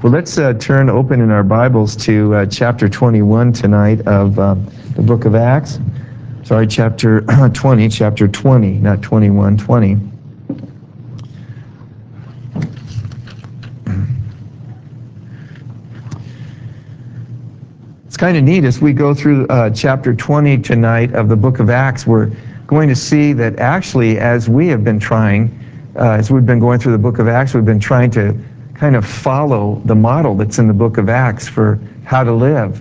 Well, let's turn open in our Bibles to chapter 21 tonight of the book of Acts. Sorry, chapter 20, not 21, 20. It's kind of neat as we go through chapter 20 tonight of the book of Acts. We're going to see that actually, as we have been trying, as we've been going through the book of Acts, we've been trying to kind of follow the model that's in the book of Acts for how to live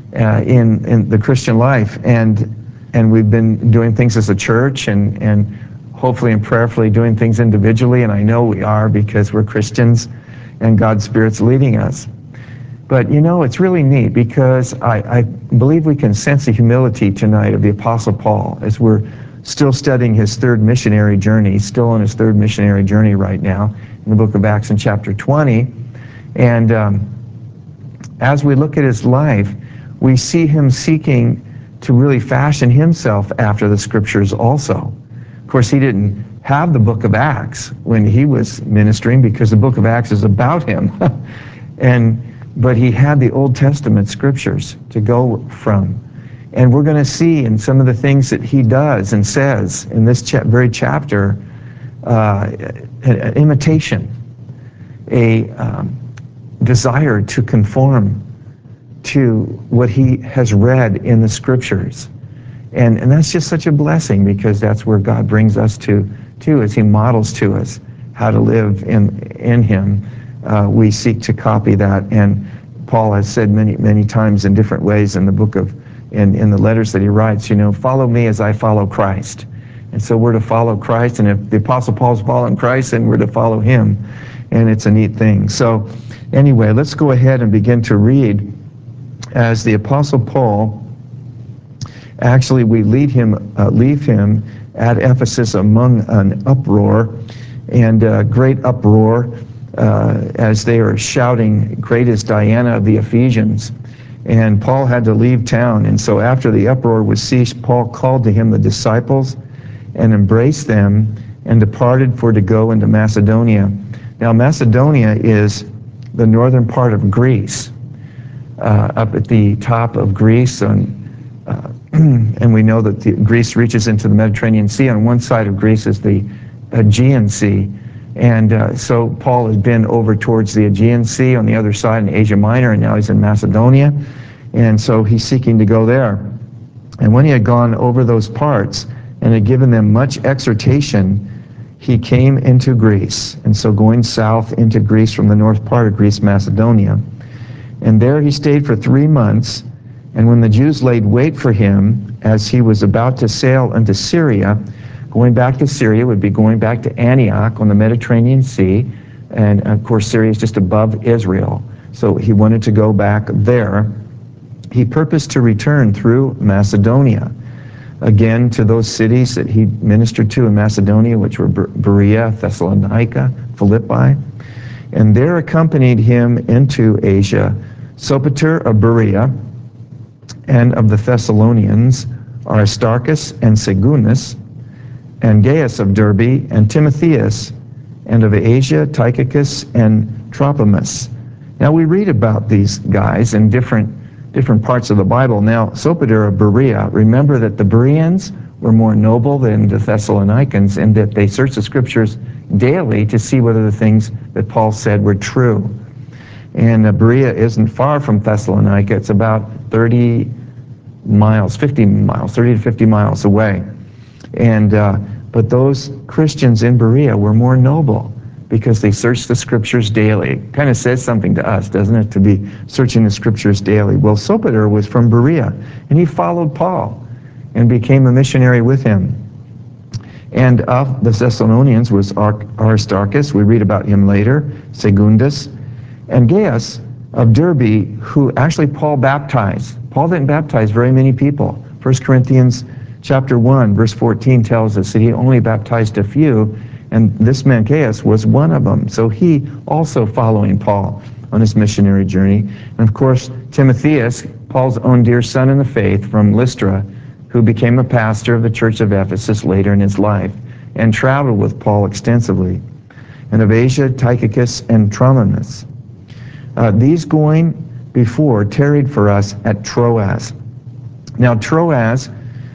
in the Christian life. And we've been doing things as a church and hopefully and prayerfully doing things individually. And I know we are because we're Christians and God's Spirit's leading us. But you know, it's really neat because I believe we can sense the humility tonight of the Apostle Paul as we're still studying his third missionary journey. He's still on his third missionary journey right now in the book of Acts in chapter 20. And as we look at his life, we see him seeking to really fashion himself after the Scriptures also. Of course, he didn't have the book of Acts when he was ministering because the book of Acts is about him. But he had the Old Testament Scriptures to go from. And we're going to see in some of the things that he does and says in this very chapter, an imitation, a desire to conform to what he has read in the Scriptures. And that's just such a blessing because that's where God brings us to as he models to us how to live in him. We seek to copy that. And Paul has said many times in different ways in the book of, in the letters that he writes, you know, follow me as I follow Christ. And so we're to follow Christ, and if the Apostle Paul's following Christ, then we're to follow him. And it's a neat thing. So anyway, let's go ahead and begin to read as the Apostle Paul, actually we leave him at Ephesus among an uproar, and great uproar as they are shouting, "Great is Diana of the Ephesians." And Paul had to leave town. And so after the uproar was ceased, Paul called to him the disciples and embraced them and departed to go into Macedonia. Now Macedonia is the northern part of Greece, up at the top of Greece, and we know that Greece reaches into the Mediterranean Sea. On one side of Greece is the Aegean Sea, and so Paul has been over towards the Aegean Sea on the other side in Asia Minor, and now he's in Macedonia, and so he's seeking to go there. And when he had gone over those parts and had given them much exhortation, he came into Greece. And so going south into Greece from the north part of Greece, Macedonia. And there he stayed for 3 months. And when the Jews laid wait for him, as he was about to sail unto Syria, going back to Syria would be going back to Antioch on the Mediterranean Sea. And of course, Syria is just above Israel. So he wanted to go back there. He purposed to return through Macedonia, again to those cities that he ministered to in Macedonia, which were Berea, Thessalonica, Philippi. And there accompanied him into Asia Sopater of Berea, and of the Thessalonians Aristarchus and Secundus, and Gaius of Derbe, and Timotheus, and of Asia Tychicus and Trophimus. Now we read about these guys in different parts of the Bible. Now, Sopater of Berea, remember that the Bereans were more noble than the Thessalonians in that they searched the Scriptures daily to see whether the things that Paul said were true. And Berea isn't far from Thessalonica. It's about 30 to 50 miles away. And but those Christians in Berea were more noble because they searched the Scriptures daily. Kind of says something to us, doesn't it, to be searching the Scriptures daily. Well, Sopater was from Berea, and he followed Paul and became a missionary with him. And of the Thessalonians was Aristarchus, we read about him later, Secundus, and Gaius of Derbe, who actually Paul baptized. Paul didn't baptize very many people. 1 Corinthians chapter 1, verse 14 tells us that he only baptized a few, and this man Gaius was one of them. So he also following Paul on his missionary journey. And of course, Timotheus, Paul's own dear son in the faith from Lystra, who became a pastor of the church of Ephesus later in his life and traveled with Paul extensively. And of Asia, Tychicus and Trophimus. These going before tarried for us at Troas. Now Troas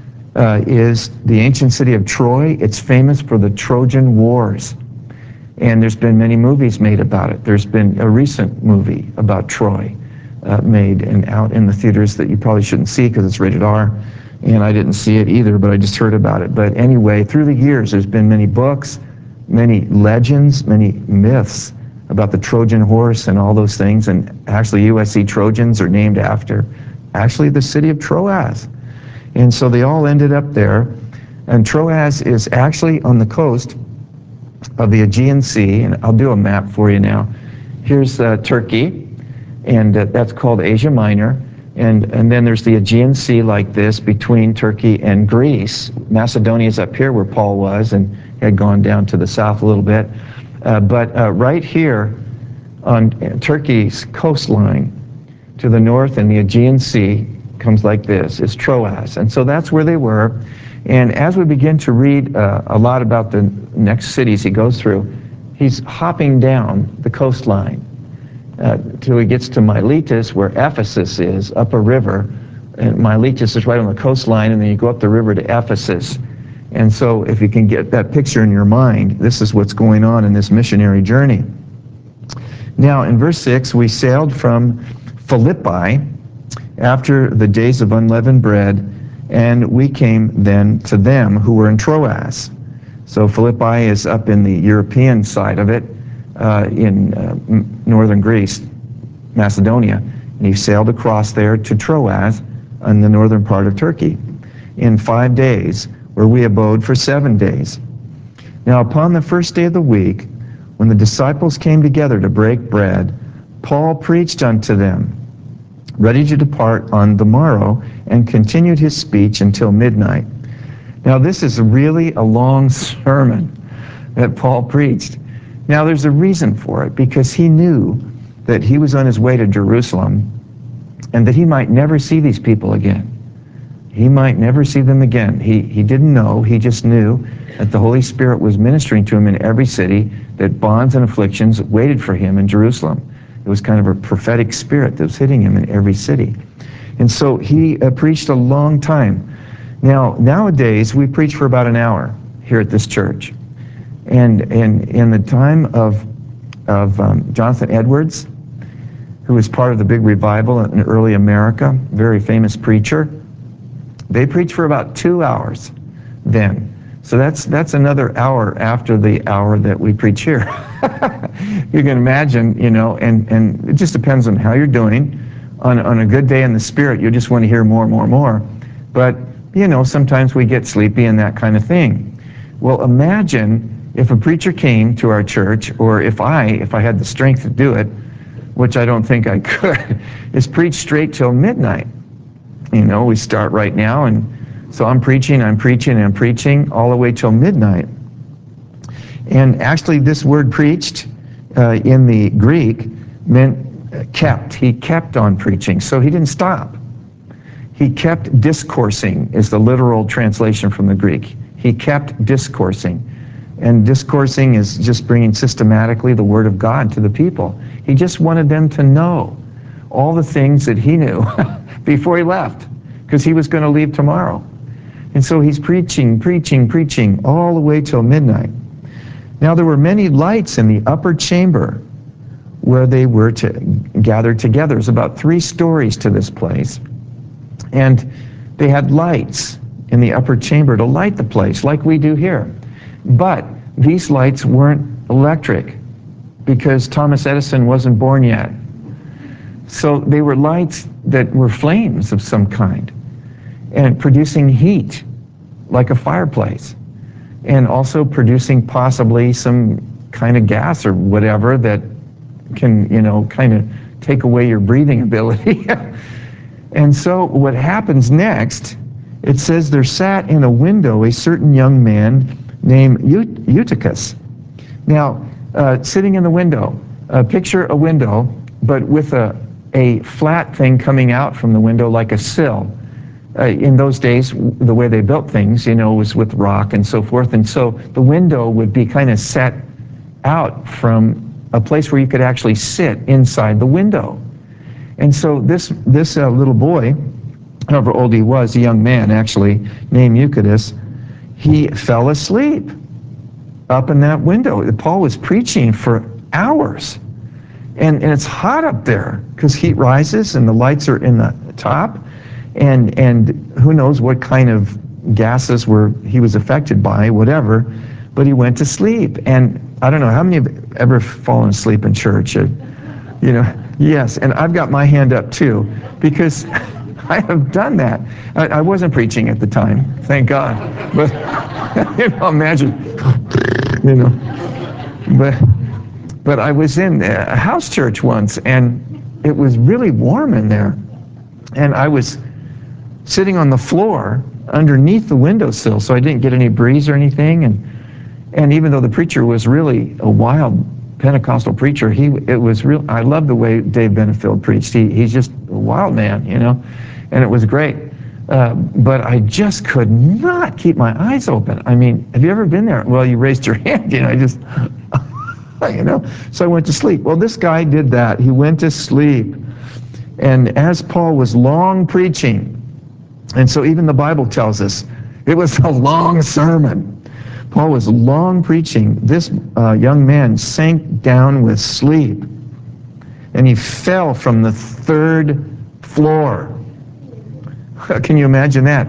is the ancient city of Troy. It's famous for the Trojan Wars. And there's been many movies made about it. There's been a recent movie about Troy made and out in the theaters that you probably shouldn't see because it's rated R. And I didn't see it either, but I just heard about it. But anyway, through the years, there's been many books, many legends, many myths about the Trojan horse and all those things. And actually, USC Trojans are named after actually the city of Troas. And so they all ended up there. And Troas is actually on the coast of the Aegean Sea. And I'll do a map for you now. Here's Turkey, and that's called Asia Minor. And then there's the Aegean Sea like this between Turkey and Greece. Macedonia's up here where Paul was and had gone down to the south a little bit. But right here on Turkey's coastline to the north in the Aegean Sea comes like this, is Troas. And so that's where they were. And as we begin to read a lot about the next cities he goes through, he's hopping down the coastline till he gets to Miletus, where Ephesus is, up a river. And Miletus is right on the coastline, and then you go up the river to Ephesus. And so if you can get that picture in your mind, this is what's going on in this missionary journey. Now, in verse 6, we sailed from Philippi after the days of unleavened bread, and we came then to them who were in Troas. So Philippi is up in the European side of it, in northern Greece, Macedonia. And he sailed across there to Troas in the northern part of Turkey in 5 days, where we abode for 7 days. Now upon the first day of the week, when the disciples came together to break bread, Paul preached unto them, ready to depart on the morrow, and continued his speech until midnight. Now this is really a long sermon that Paul preached. Now there's a reason for it, because he knew that he was on his way to Jerusalem and that he might never see these people again. He might never see them again. He didn't know, he just knew that the Holy Spirit was ministering to him in every city, that bonds and afflictions waited for him in Jerusalem. It was kind of a prophetic spirit that was hitting him in every city. And so he preached a long time. Now, nowadays, we preach for about an hour here at this church. And in the time of Jonathan Edwards, who was part of the big revival in early America, very famous preacher, they preached for about 2 hours then. So that's another hour after the hour that we preach here. You can imagine, you know, and it just depends on how you're doing. On a good day in the Spirit, you just want to hear more and more and more. But, you know, sometimes we get sleepy and that kind of thing. Well, imagine if a preacher came to our church, or if I had the strength to do it, which I don't think I could, is preach straight till midnight. You know, we start right now, and so I'm preaching all the way till midnight. And actually this word preached in the Greek meant kept. He kept on preaching, so he didn't stop. He kept discoursing is the literal translation from the Greek. He kept discoursing. And discoursing is just bringing systematically the Word of God to the people. He just wanted them to know all the things that he knew before he left, because he was going to leave tomorrow. And so he's preaching all the way till midnight. Now there were many lights in the upper chamber where they were to gather together. There's about 3 stories to this place. And they had lights in the upper chamber to light the place like we do here. But these lights weren't electric because Thomas Edison wasn't born yet. So they were lights that were flames of some kind and producing heat like a fireplace, and also producing possibly some kind of gas or whatever that can, you know, kind of take away your breathing ability. And so what happens next, it says there sat in a window a certain young man named Eutychus. Now, sitting in the window, picture a window, but with a flat thing coming out from the window like a sill. In those days, the way they built things, you know, was with rock and so forth. And so the window would be kind of set out from a place where you could actually sit inside the window. And so this little boy, however old he was, a young man actually, named Eutychus, he fell asleep up in that window. Paul was preaching for hours. And it's hot up there because heat rises and the lights are in the top. And who knows what kind of gases he was affected by, whatever. But he went to sleep. And I don't know, how many have ever fallen asleep in church? Yes, and I've got my hand up too, because I have done that. I wasn't preaching at the time, thank God. But, imagine, But I was in a house church once, and it was really warm in there. And I was sitting on the floor underneath the windowsill, so I didn't get any breeze or anything. And even though the preacher was really a wild Pentecostal preacher, it was real. I love the way Dave Benefield preached. He's just a wild man, and it was great. But I just could not keep my eyes open. I mean, have you ever been there? Well, you raised your hand, So I went to sleep. Well, this guy did that. He went to sleep. And as Paul was long preaching, and so even the Bible tells us, it was a long sermon. Paul was long preaching. This young man sank down with sleep, and he fell from the 3rd floor. Can you imagine that?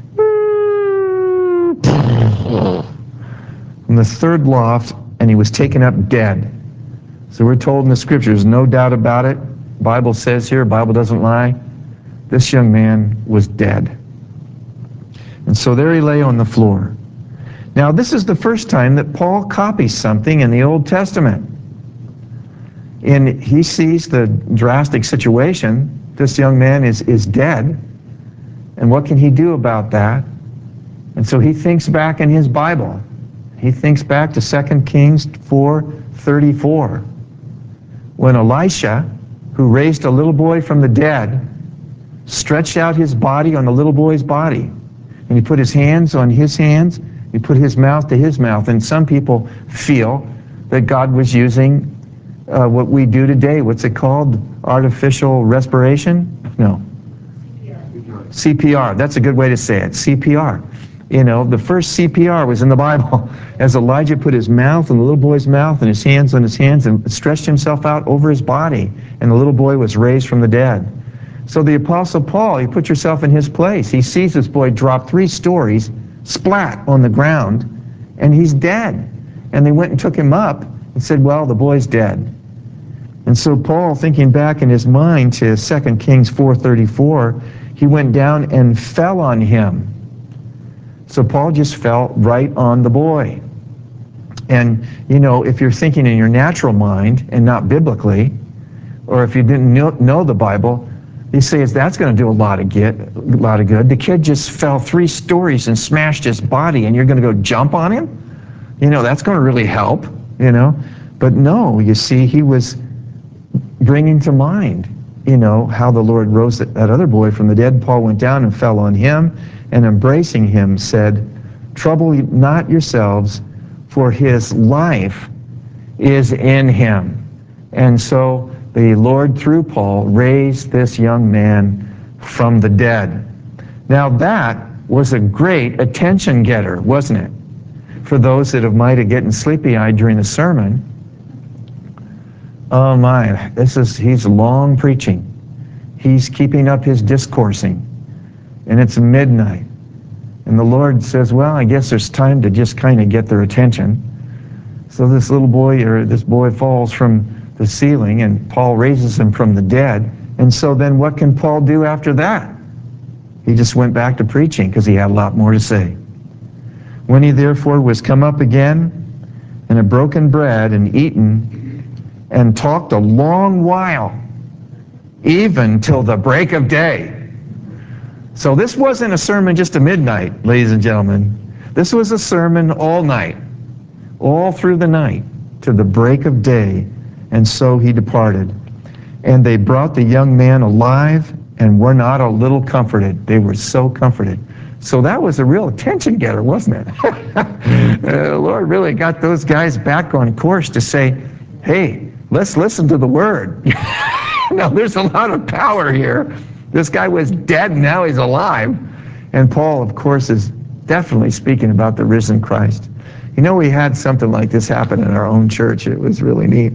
From the 3rd loft, and he was taken up dead. So we're told in the scriptures, no doubt about it. Bible says here, Bible doesn't lie. This young man was dead. And so there he lay on the floor. Now, this is the first time that Paul copies something in the Old Testament. And he sees the drastic situation. This young man is dead. And what can he do about that? And so he thinks back in his Bible. He thinks back to 2 Kings 4:34, when Elisha, who raised a little boy from the dead, stretched out his body on the little boy's body. And he put his hands on his hands, he put his mouth to his mouth. And some people feel that God was using what we do today. What's it called? Artificial respiration? No. CPR. That's a good way to say it. CPR. The first CPR was in the Bible, as Elijah put his mouth on the little boy's mouth and his hands on his hands and stretched himself out over his body, and the little boy was raised from the dead. So the Apostle Paul, you put yourself in his place. He sees this boy drop 3 stories, splat on the ground, and he's dead. And they went and took him up and said, well, the boy's dead. And so Paul, thinking back in his mind to 2 Kings 4:34, he went down and fell on him. So Paul just fell right on the boy. And, if you're thinking in your natural mind and not biblically, or if you didn't know the Bible, you say, that's going to do a lot of good. The kid just fell 3 stories and smashed his body, and you're going to go jump on him? That's going to really help, But no, you see, he was bringing to mind, how the Lord rose that other boy from the dead. Paul went down and fell on him, and embracing him said, trouble not yourselves, for his life is in him. And so the Lord, through Paul, raised this young man from the dead. Now that was a great attention getter, wasn't it? For those that might have gotten sleepy-eyed during the sermon. Oh my, he's long preaching. He's keeping up his discoursing. And it's midnight. And the Lord says, well, I guess there's time to just kind of get their attention. So this boy falls from the ceiling, and Paul raises him from the dead. And so then what can Paul do after that? He just went back to preaching because he had a lot more to say. When he therefore was come up again, and had broken bread and eaten, and talked a long while, even till the break of day. So this wasn't a sermon just at midnight, ladies and gentlemen. This was a sermon all night, all through the night, to the break of day. And so he departed. And they brought the young man alive, and were not a little comforted. They were so comforted. So that was a real attention getter, wasn't it? The Lord really got those guys back on course to say, hey, let's listen to the word. Now, there's a lot of power here. This guy was dead, and now he's alive. And Paul, of course, is definitely speaking about the risen Christ. You know, we had something like this happen in our own church. It was really neat.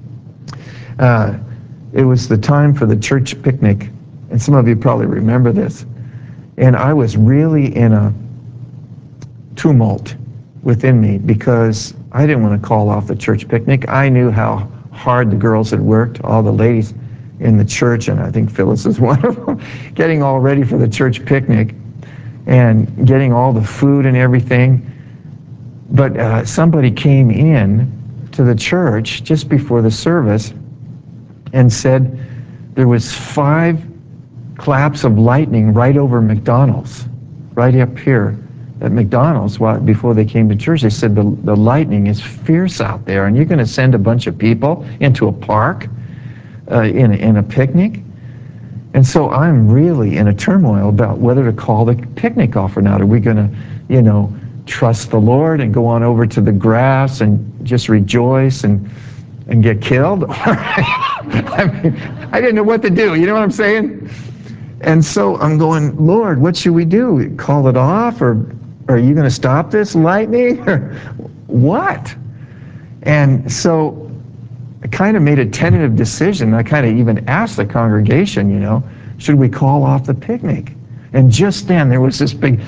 It was the time for the church picnic, and some of you probably remember this. And I was really in a tumult within me because I didn't want to call off the church picnic. I knew how hard the girls had worked, all the ladies in the church, and I think Phyllis is one of them, getting all ready for the church picnic and getting all the food and everything. But somebody came in to the church just before the service and said there was 5 claps of lightning right over McDonald's, right up here at McDonald's before they came to church. They said the lightning is fierce out there, and you're going to send a bunch of people into a park in a picnic? And so I'm really in a turmoil about whether to call the picnic off or not. Are we going to, trust the Lord and go on over to the grass and just rejoice and get killed? I mean, I didn't know what to do. You know what I'm saying? And so I'm going, Lord, what should we do? Call it off, or are you going to stop this lightning, or what? And so I kind of made a tentative decision. I kind of even asked the congregation, should we call off the picnic? And just then there was this big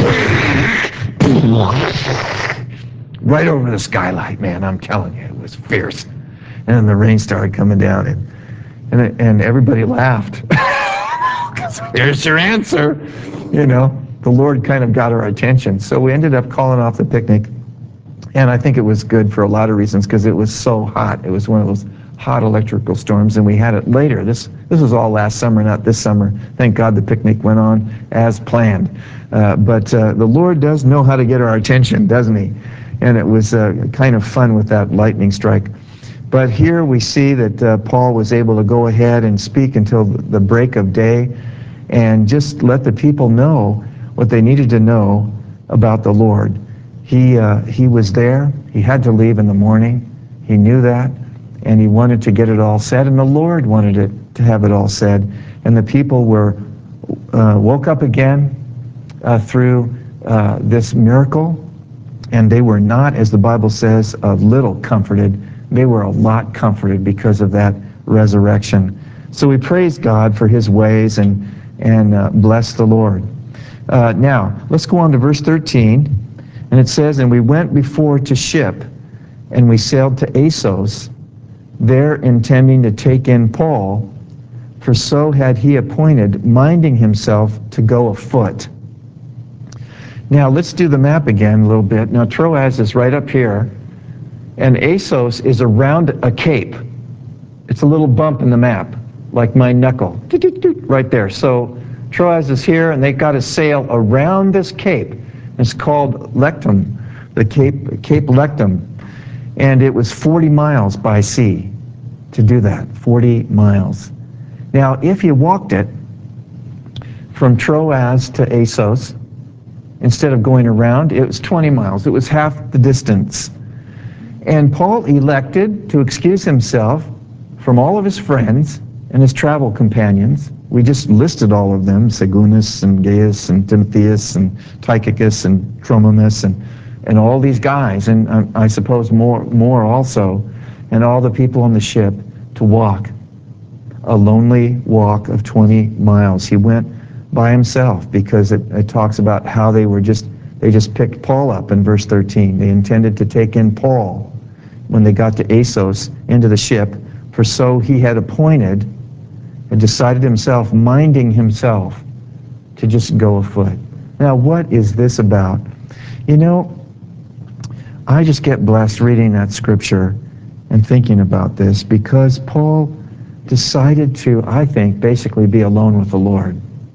right over the skylight, man. I'm telling you, it was fierce. And then the rain started coming down, and everybody laughed. Here's your answer. The Lord kind of got our attention. So we ended up calling off the picnic. And I think it was good for a lot of reasons because it was so hot. It was one of those hot electrical storms, and we had it later. This was all last summer, not this summer. Thank God the picnic went on as planned. But the Lord does know how to get our attention, doesn't he? And it was kind of fun with that lightning strike. But here we see that Paul was able to go ahead and speak until the break of day and just let the people know what they needed to know about the Lord. He was there. He had to leave in the morning. He knew that, and he wanted to get it all said, and the Lord wanted it to have it all said. And the people were woke up again through this miracle, and they were not, as the Bible says, a little comforted. They were a lot comforted because of that resurrection. So we praise God for his ways and bless the Lord. Now, let's go on to verse 13. And it says, and we went before to ship, and we sailed to Assos, there intending to take in Paul, for so had he appointed, minding himself to go afoot. Now, let's do the map again a little bit. Now, Troas is right up here, and Assos is around a cape. It's a little bump in the map, like my knuckle, right there. So Troas is here, and they've got to sail around this cape. It's called Lectum, the Cape Lectum, and it was 40 miles by sea to do that, 40 miles. Now, if you walked it from Troas to Assos, instead of going around, it was 20 miles. It was half the distance. And Paul elected to excuse himself from all of his friends and his travel companions. We just listed all of them, Segunas and Gaius and Timotheus and Tychicus and Trophimus and all these guys, and I suppose more also, and all the people on the ship to walk a lonely walk of 20 miles. He went by himself because it talks about how they just picked Paul up in verse 13. They intended to take in Paul when they got to Assos into the ship, for so he had appointed and decided himself, minding himself, to just go afoot. Now, what is this about? I just get blessed reading that scripture and thinking about this because Paul decided to, I think, basically be alone with the Lord.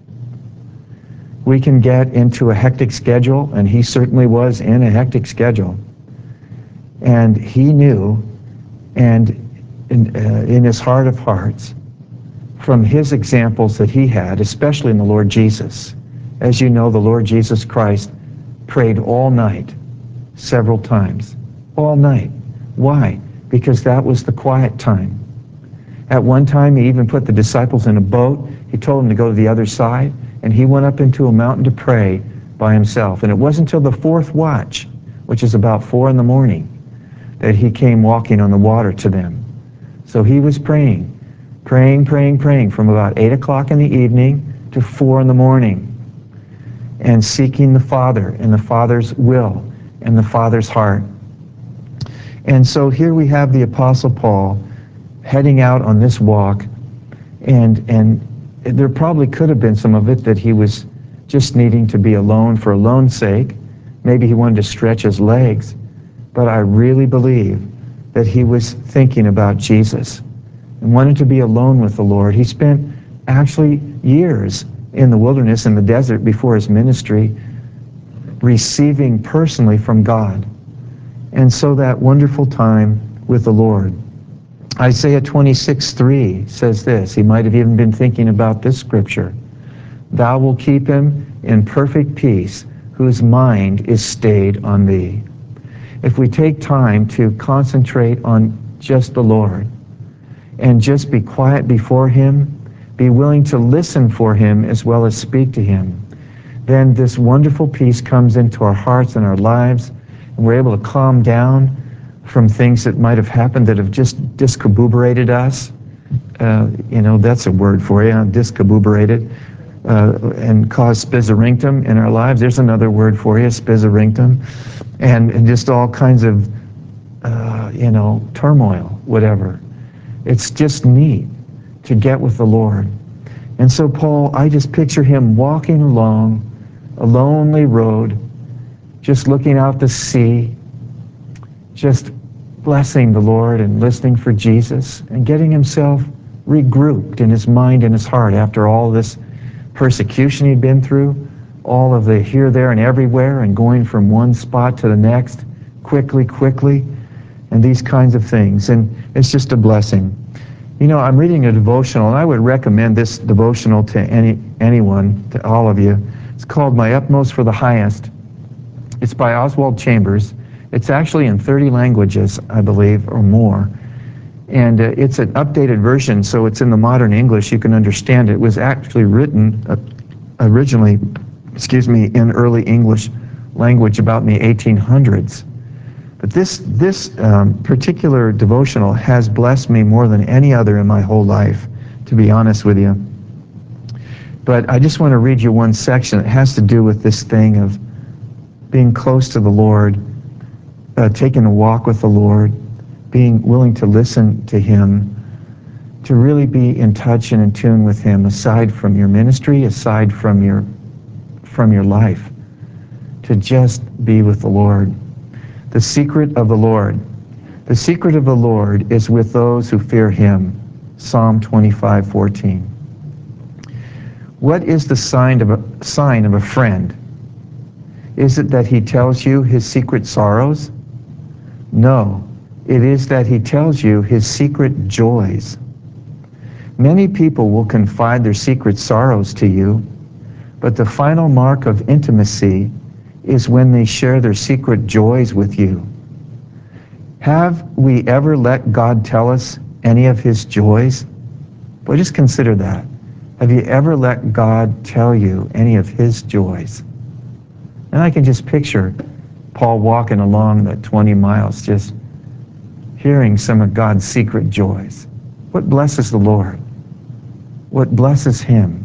We can get into a hectic schedule, and he certainly was in a hectic schedule. And he knew, and in his heart of hearts, from his examples that he had, especially in the Lord Jesus. As you know, the Lord Jesus Christ prayed all night, several times. All night. Why? because that was the quiet time. At one time, he even put the disciples in a boat. He told them to go to the other side, and he went up into a mountain to pray by himself. And it wasn't until the fourth watch, which is about 4 in the morning, that he came walking on the water to them. So he was praying from about 8 o'clock in the evening to 4 in the morning, and seeking the Father and the Father's will and the Father's heart. And so here we have the Apostle Paul heading out on this walk, and there probably could have been some of it that he was just needing to be alone for alone's sake. Maybe he wanted to stretch his legs, but I really believe that he was thinking about Jesus and wanted to be alone with the Lord. He spent actually years in the wilderness, in the desert, before his ministry, receiving personally from God. And so that wonderful time with the Lord. Isaiah 26:3 says this. He might have even been thinking about this scripture. Thou wilt keep him in perfect peace, whose mind is stayed on thee. If we take time to concentrate on just the Lord and just be quiet before him, be willing to listen for him as well as speak to him, then this wonderful peace comes into our hearts and our lives, and we're able to calm down from things that might have happened that have just discombobulated us. That's a word for you, discombobulated, and caused spizorinctum in our lives. There's another word for you, spizorinctum, and just all kinds of, turmoil, whatever. It's just neat to get with the Lord. And so Paul, I just picture him walking along a lonely road, just looking out to sea, just blessing the Lord and listening for Jesus and getting himself regrouped in his mind and his heart after all this persecution he'd been through, all of the here, there, and everywhere, and going from one spot to the next quickly, and these kinds of things. And it's just a blessing. I'm reading a devotional, and I would recommend this devotional to anyone, to all of you. It's called My Utmost for the Highest. It's by Oswald Chambers. It's actually in 30 languages, I believe, or more. And it's an updated version, so it's in the modern English. You can understand it. It was actually written originally, in early English language about in the 1800s. But this particular devotional has blessed me more than any other in my whole life, to be honest with you. But I just want to read you one section that has to do with this thing of being close to the Lord, taking a walk with the Lord, being willing to listen to him, to really be in touch and in tune with him, aside from your ministry, aside from your life, to just be with the Lord. The secret of the Lord. The secret of the Lord is with those who fear him. Psalm 25:14. What is the sign of a friend? Is it that he tells you his secret sorrows? No, it is that he tells you his secret joys. Many people will confide their secret sorrows to you, but the final mark of intimacy is when they share their secret joys with you. Have we ever let God tell us any of his joys? Well, just consider that. Have you ever let God tell you any of his joys? And I can just picture Paul walking along the 20 miles, just hearing some of God's secret joys. What blesses the Lord? What blesses him?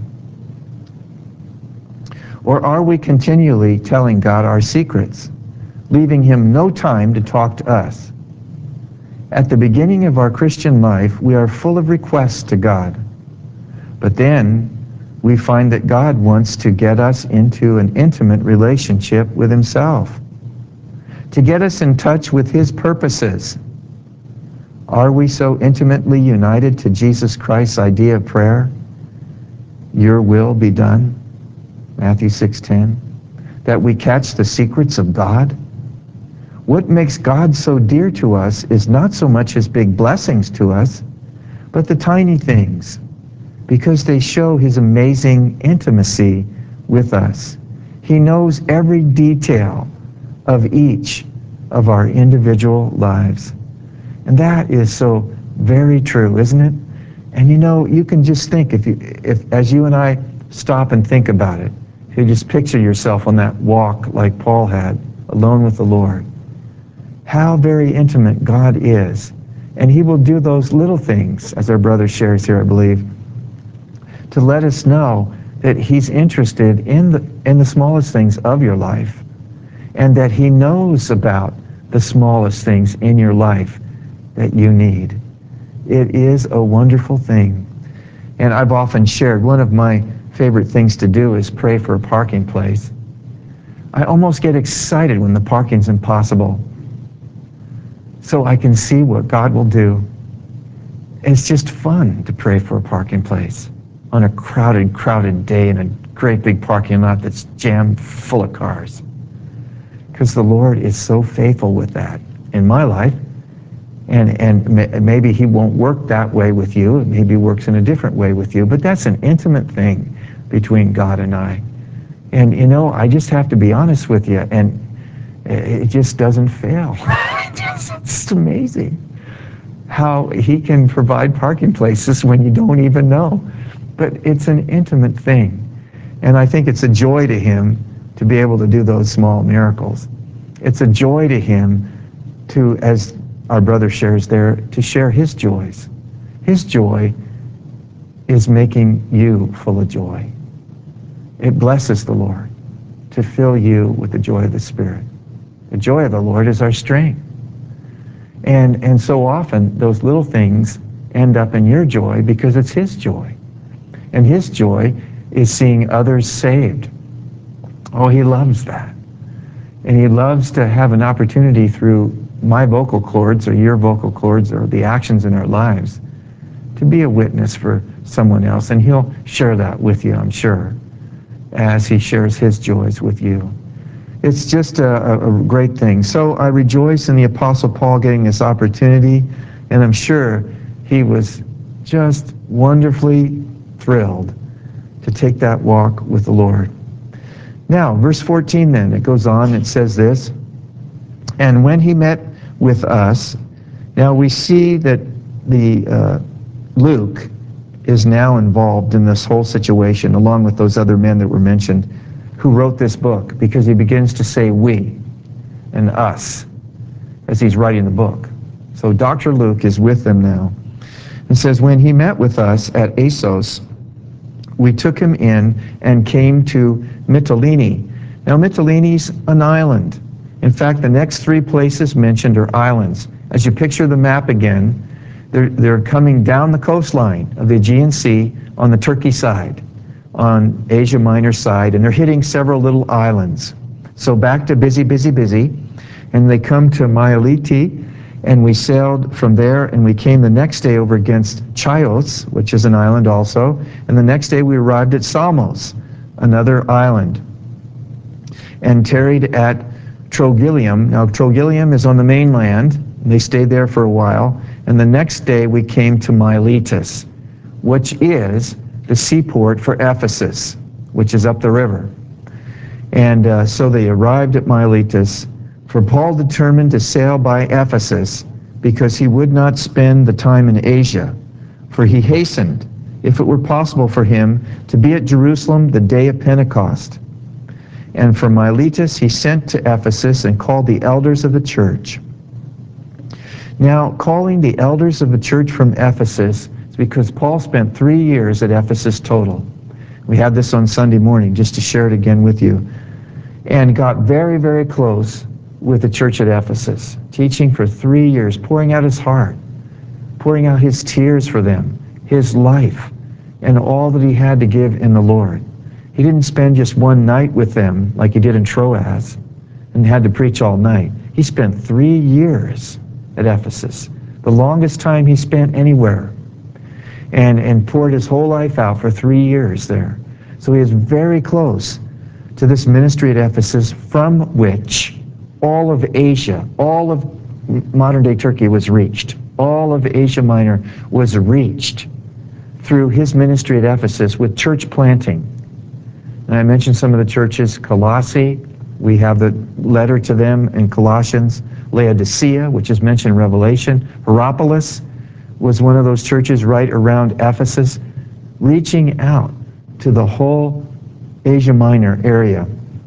Or are we continually telling God our secrets, leaving him no time to talk to us? At the beginning of our Christian life, we are full of requests to God. But then we find that God wants to get us into an intimate relationship with himself, to get us in touch with his purposes. Are we so intimately united to Jesus Christ's idea of prayer? Your will be done, Matthew 6:10, that we catch the secrets of God? What makes God so dear to us is not so much his big blessings to us, but the tiny things, because they show his amazing intimacy with us. He knows every detail of each of our individual lives. And that is so very true, isn't it? And you know, you can just think, if as you and I stop and think about it, if you just picture yourself on that walk like Paul had, alone with the Lord, how very intimate God is. And he will do those little things, as our brother shares here, I believe, to let us know that he's interested in the smallest things of your life, and that he knows about the smallest things in your life that you need. It is a wonderful thing. And I've often shared, one of my favorite things to do is pray for a parking place. I almost get excited when the parking's impossible, so I can see what God will do. It's just fun to pray for a parking place on a crowded day in a great big parking lot that's jammed full of cars. Because the Lord is so faithful with that in my life. And maybe he won't work that way with you. Maybe he works in a different way with you. But that's an intimate thing between God and I. And, you know, I just have to be honest with you. And it just doesn't fail. It's amazing how he can provide parking places when you don't even know. But it's an intimate thing. And I think it's a joy to him to be able to do those small miracles. It's a joy to him to, as our brother shares there, to share his joys. His joy is making you full of joy. It blesses the Lord to fill you with the joy of the Spirit. The joy of the Lord is our strength. And so often those little things end up in your joy because it's his joy. And his joy is seeing others saved. Oh, he loves that. And he loves to have an opportunity through my vocal cords or your vocal cords or the actions in our lives to be a witness for someone else. And he'll share that with you, I'm sure, as he shares his joys with you. It's just a great thing. So I rejoice in the Apostle Paul getting this opportunity, and I'm sure he was just wonderfully thrilled to take that walk with the Lord. Now, verse 14 then, it goes on, it says this, and when he met with us, now we see that Luke is now involved in this whole situation, along with those other men that were mentioned, who wrote this book, because he begins to say we and us as he's writing the book. So Dr. Luke is with them now. It says, when he met with us at Assos, we took him in and came to Mytilene. Now Mytilene's an island. In fact, the next three places mentioned are islands. As you picture the map again, they're coming down the coastline of the Aegean Sea on the Turkey side, on Asia Minor side, and they're hitting several little islands. So back to busy, and they come to Myalete, and we sailed from there, and we came the next day over against Chios, which is an island also, and the next day we arrived at Samos, another island, and tarried at Trogyllium. Now Trogyllium is on the mainland, and they stayed there for a while, and the next day we came to Miletus, which is the seaport for Ephesus, which is up the river. And so they arrived at Miletus, for Paul determined to sail by Ephesus because he would not spend the time in Asia, for he hastened, if it were possible for him, to be at Jerusalem the day of Pentecost. And from Miletus he sent to Ephesus and called the elders of the church. Now, calling the elders of the church from Ephesus is because Paul spent 3 years at Ephesus total. We had this on Sunday morning, just to share it again with you. And got very, very close with the church at Ephesus, teaching for 3 years, pouring out his heart, pouring out his tears for them, his life, and all that he had to give in the Lord. He didn't spend just one night with them like he did in Troas and had to preach all night. He spent 3 years at Ephesus, the longest time he spent anywhere, and poured his whole life out for 3 years there. So he is very close to this ministry at Ephesus, from which all of Asia, all of modern-day Turkey was reached. All of Asia Minor was reached through his ministry at Ephesus with church planting. And I mentioned some of the churches. Colossae, we have the letter to them in Colossians. Laodicea, which is mentioned in Revelation. Hierapolis was one of those churches right around Ephesus, reaching out to the whole Asia Minor area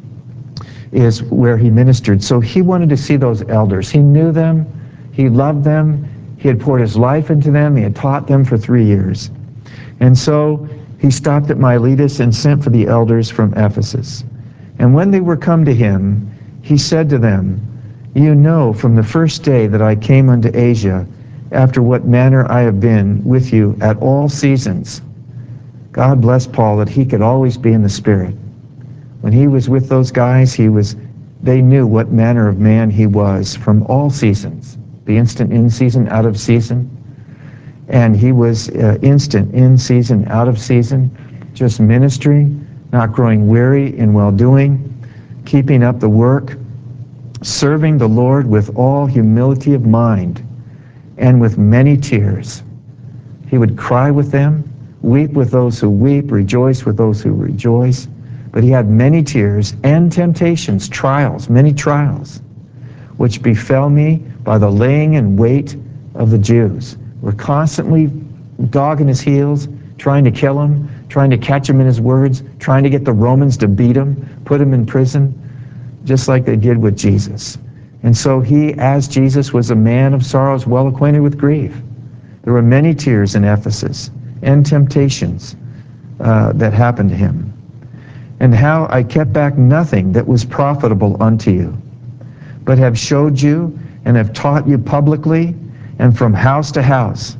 is where he ministered. So he wanted to see those elders. He knew them. He loved them. He had poured his life into them. He had taught them for 3 years. And so he stopped at Miletus and sent for the elders from Ephesus. And when they were come to him, he said to them, "You know from the first day that I came unto Asia, after what manner I have been with you at all seasons." God bless Paul that he could always be in the Spirit. When he was with those guys, they knew what manner of man he was from all seasons. The instant in season, out of season. And he was instant in season, out of season, just ministering, not growing weary in well-doing, keeping up the work, serving the Lord with all humility of mind and with many tears. He would cry with them, weep with those who weep, rejoice with those who rejoice. But he had many tears and temptations, trials, many trials, which befell me by the laying in wait of the Jews. We're constantly dogging his heels, trying to kill him, trying to catch him in his words, trying to get the Romans to beat him, put him in prison, just like they did with Jesus. And so he, as Jesus, was a man of sorrows, well acquainted with grief. There were many tears in Ephesus and temptations that happened to him. And how I kept back nothing that was profitable unto you, but have showed you and have taught you publicly and from house to house,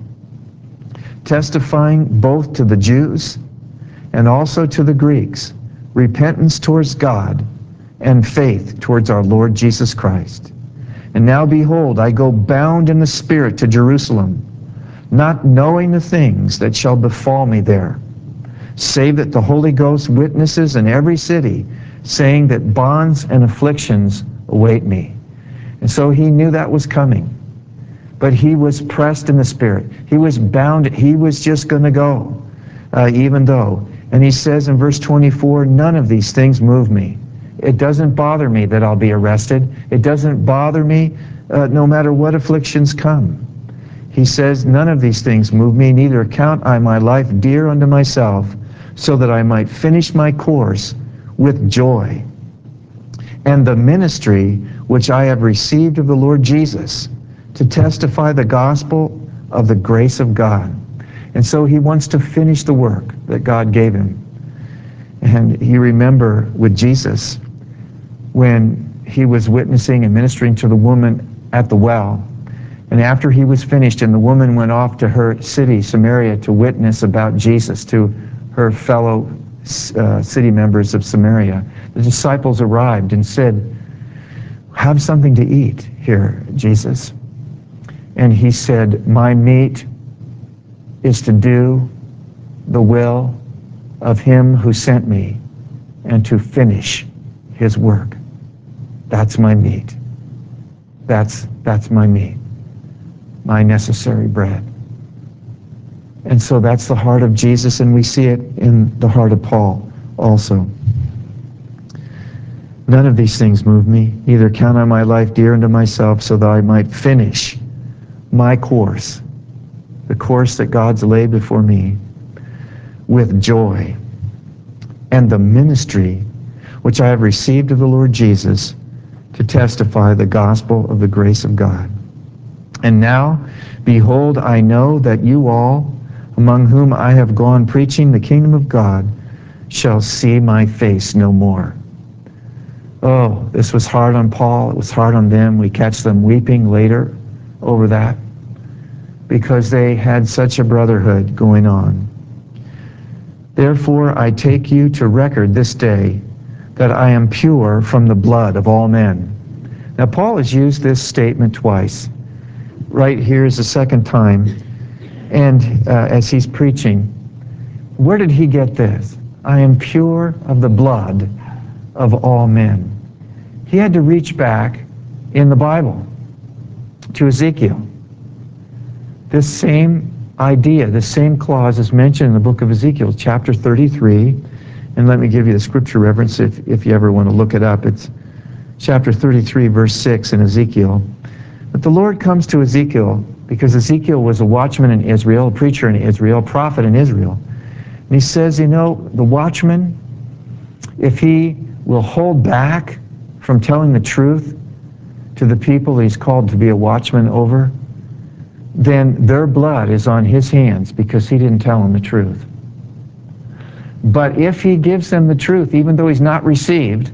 testifying both to the Jews and also to the Greeks, repentance towards God and faith towards our Lord Jesus Christ. And now behold, I go bound in the Spirit to Jerusalem, not knowing the things that shall befall me there, save that the Holy Ghost witnesses in every city, saying that bonds and afflictions await me. And so he knew that was coming. But he was pressed in the Spirit. He was bound. He was just going to go, even though. And he says in verse 24, none of these things move me. It doesn't bother me that I'll be arrested. It doesn't bother me no matter what afflictions come. He says, none of these things move me, neither account I my life dear unto myself, so that I might finish my course with joy, and the ministry which I have received of the Lord Jesus, to testify the gospel of the grace of God. And so he wants to finish the work that God gave him. And you remember with Jesus, when he was witnessing and ministering to the woman at the well, and after he was finished and the woman went off to her city, Samaria, to witness about Jesus to her fellow city members of Samaria, the disciples arrived and said, have something to eat here, Jesus. And he said, my meat is to do the will of him who sent me and to finish his work. That's my meat. That's my meat, my necessary bread. And so that's the heart of Jesus, and we see it in the heart of Paul also. None of these things move me, neither count I my life dear unto myself, so that I might finish my course, the course that God's laid before me, with joy, and the ministry which I have received of the Lord Jesus, to testify the gospel of the grace of God. And now, behold, I know that you all, among whom I have gone preaching the kingdom of God, shall see my face no more. Oh, this was hard on Paul. It was hard on them. We catch them weeping later over that, because they had such a brotherhood going on. Therefore, I take you to record this day that I am pure from the blood of all men. Now, Paul has used this statement twice. Right here is the second time. And as he's preaching, where did he get this? I am pure of the blood of all men. He had to reach back in the Bible to Ezekiel. This same idea, this same clause is mentioned in the book of Ezekiel, chapter 33. And let me give you the scripture reference if you ever want to look it up. It's chapter 33, verse 6 in Ezekiel. But the Lord comes to Ezekiel, because Ezekiel was a watchman in Israel, a preacher in Israel, a prophet in Israel. And he says, you know, the watchman, if he will hold back from telling the truth to the people he's called to be a watchman over, then their blood is on his hands because he didn't tell them the truth. But if he gives them the truth, even though he's not received,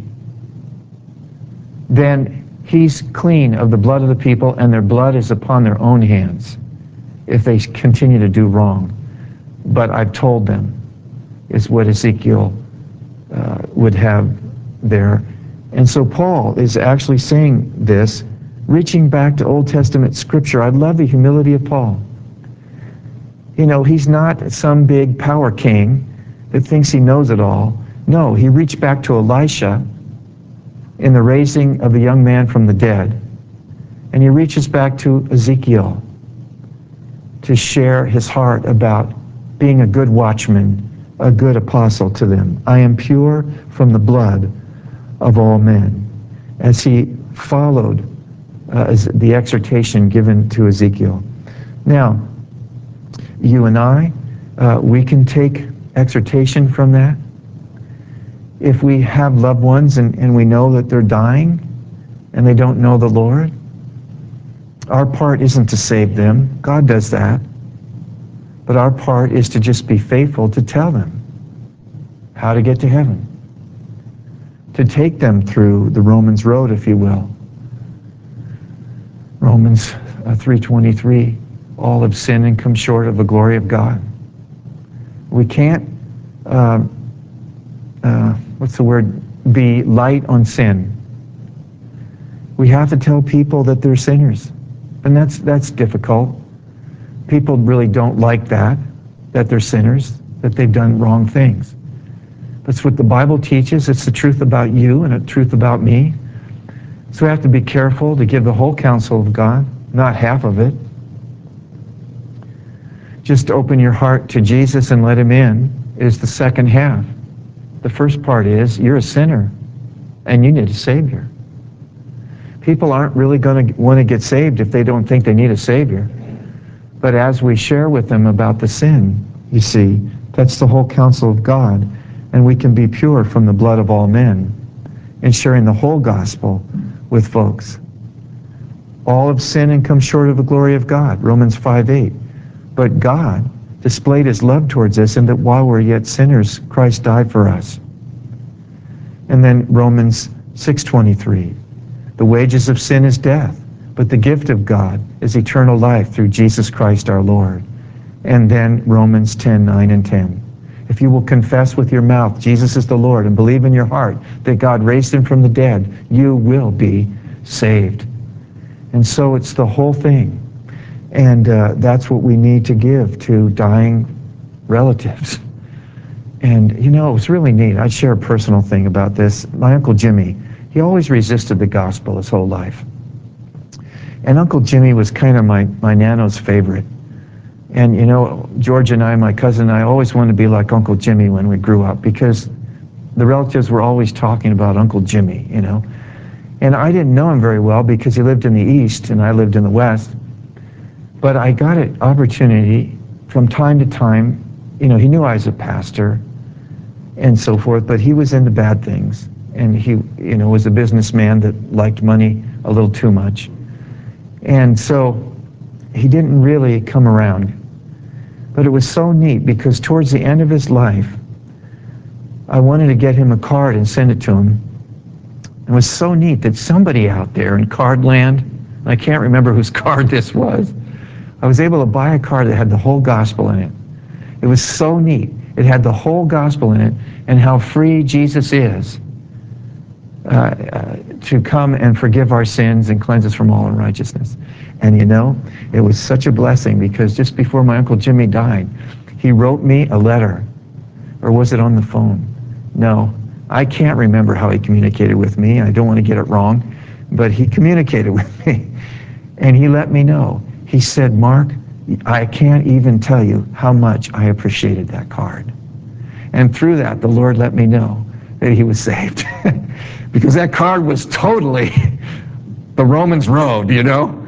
then he's clean of the blood of the people, and their blood is upon their own hands if they continue to do wrong. But I've told them, is what Ezekiel would have there. And so Paul is actually saying this, reaching back to Old Testament scripture. I love the humility of Paul. You know, he's not some big power king that thinks he knows it all. No, he reached back to Elisha in the raising of the young man from the dead. And he reaches back to Ezekiel to share his heart about being a good watchman, a good apostle to them. I am pure from the blood of all men, as he followed the exhortation given to Ezekiel. Now, you and I, we can take exhortation from that. If we have loved ones and we know that they're dying and they don't know the Lord, our part isn't to save them. God does that. But our part is to just be faithful to tell them how to get to heaven, to take them through the Romans road, if you will. Romans 3:23, all have sinned and come short of the glory of God. We can't, be light on sin. We have to tell people that they're sinners. And that's difficult. People really don't like that they're sinners, that they've done wrong things. That's what the Bible teaches. It's the truth about you and the truth about me. So we have to be careful to give the whole counsel of God, not half of it. Just open your heart to Jesus and let him in is the second half. The first part is you're a sinner and you need a Savior. People aren't really going to want to get saved if they don't think they need a Savior. But as we share with them about the sin, you see, that's the whole counsel of God. And we can be pure from the blood of all men in sharing the whole gospel with folks. All have sinned and come short of the glory of God, Romans 5:8. But God displayed his love towards us in that while we're yet sinners, Christ died for us. And then Romans 6:23. The wages of sin is death, but the gift of God is eternal life through Jesus Christ our Lord. And then Romans 10:9 and 10. If you will confess with your mouth Jesus is the Lord and believe in your heart that God raised him from the dead, you will be saved. And so it's the whole thing. And that's what we need to give to dying relatives. And, you know, it was really neat. I'd share a personal thing about this. My Uncle Jimmy, he always resisted the gospel his whole life. And Uncle Jimmy was kind of my nano's favorite. And, you know, George and I, my cousin and I, always wanted to be like Uncle Jimmy when we grew up because the relatives were always talking about Uncle Jimmy, you know. And I didn't know him very well because he lived in the East and I lived in the West. But I got an opportunity from time to time. You know, he knew I was a pastor and so forth, but he was into bad things. And he, you know, was a businessman that liked money a little too much. And so he didn't really come around. But it was so neat because towards the end of his life, I wanted to get him a card and send it to him. It was so neat that somebody out there in card land, I can't remember whose card this was, I was able to buy a card that had the whole gospel in it. It was so neat. It had the whole gospel in it and how free Jesus is to come and forgive our sins and cleanse us from all unrighteousness. And you know, it was such a blessing because just before my Uncle Jimmy died, he wrote me a letter. Or was it on the phone? No, I can't remember how he communicated with me. I don't want to get it wrong, but he communicated with me. And he let me know. He said, Mark, I can't even tell you how much I appreciated that card. And through that, the Lord let me know that he was saved. Because that card was totally the Romans road, you know?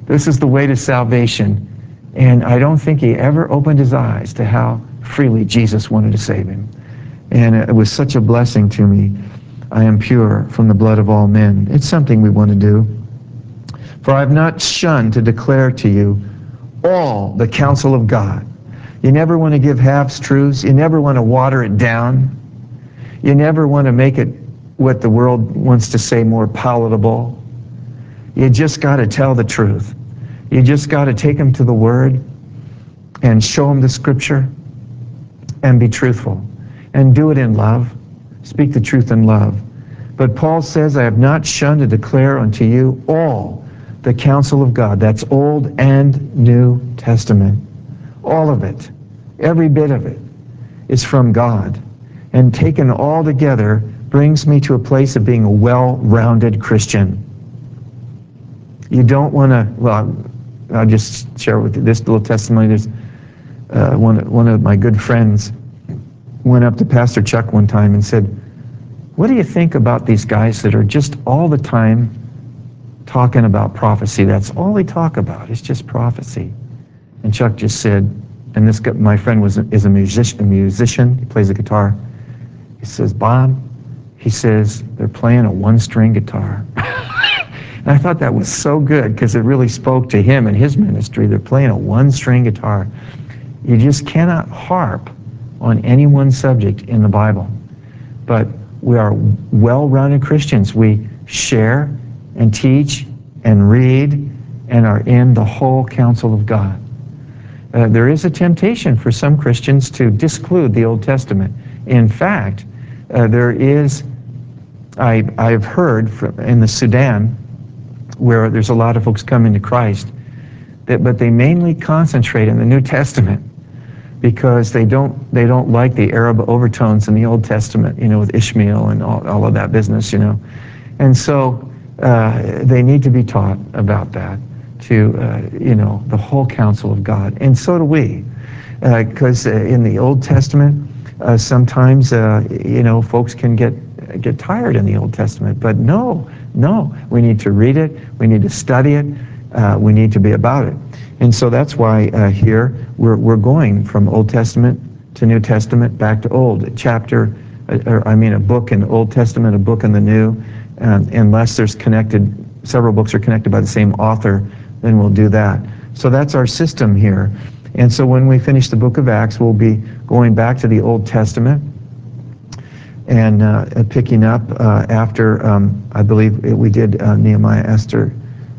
This is the way to salvation. And I don't think he ever opened his eyes to how freely Jesus wanted to save him. And it was such a blessing to me. I am pure from the blood of all men. It's something we want to do. For I have not shunned to declare to you all the counsel of God. You never want to give half-truths. You never want to water it down. You never want to make it what the world wants to say more palatable. You just got to tell the truth. You just got to take them to the Word and show them the Scripture and be truthful. And do it in love. Speak the truth in love. But Paul says, I have not shunned to declare unto you all the counsel of God. That's Old and New Testament. All of it. Every bit of it is from God. And taken all together brings me to a place of being a well-rounded Christian. You don't want to, well, I'll just share with you this little testimony. There's one of my good friends went up to Pastor Chuck one time and said, what do you think about these guys that are just all the time talking about prophecy? That's all they talk about. It's just prophecy. And Chuck just said, and this guy, my friend is a musician. He plays the guitar. He says, Bob, he says, they're playing a one-string guitar. And I thought that was so good because it really spoke to him and his ministry. They're playing a one-string guitar. You just cannot harp on any one subject in the Bible. But we are well-rounded Christians. We share and teach and read and are in the whole counsel of God. There is a temptation for some Christians to disclude the Old Testament. In fact, I've heard in the Sudan, where there's a lot of folks coming to Christ, but they mainly concentrate on the New Testament because they don't like the Arab overtones in the Old Testament, with Ishmael and all of that business, And so they need to be taught about that, to, the whole counsel of God. And so do we, because in the Old Testament, sometimes, folks can get tired in the Old Testament. But no, we need to read it, we need to study it, we need to be about it. And so that's why here we're going from Old Testament to New Testament, back to Old. A book in the Old Testament, a book in the New, unless there's several books are connected by the same author, then we'll do that. So that's our system here. And so when we finish the book of Acts, we'll be going back to the Old Testament and picking up after, I believe we did Nehemiah, Esther,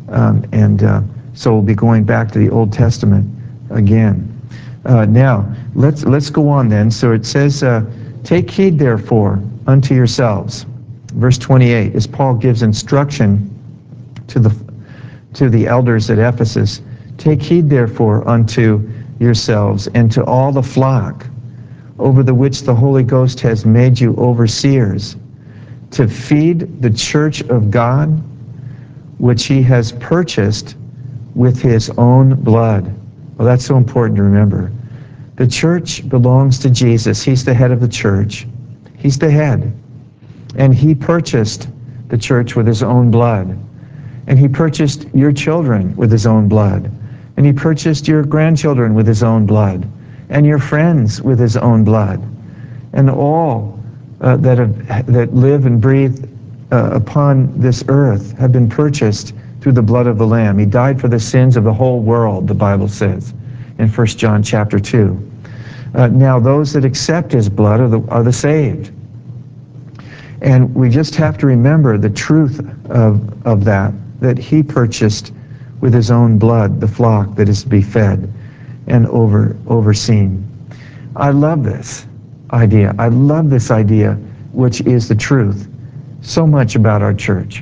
so we'll be going back to the Old Testament again. Now, let's go on then. So it says, take heed therefore unto yourselves. Verse 28, as Paul gives instruction to the elders at Ephesus, take heed therefore unto yourselves and to all the flock over the which the Holy Ghost has made you overseers, to feed the church of God, which he has purchased with his own blood. Well, that's so important to remember. The church belongs to Jesus. He's the head of the church. He's the head. And he purchased the church with his own blood. And he purchased your children with his own blood. And he purchased your grandchildren with his own blood. And your friends with his own blood. And all that live and breathe upon this earth have been purchased through the blood of the Lamb. He died for the sins of the whole world, the Bible says in 1 John chapter 2. Now those that accept his blood are the saved. And we just have to remember the truth of that he purchased with his own blood the flock that is to be fed and overseen. I love this idea. I love this idea, which is the truth, so much about our church.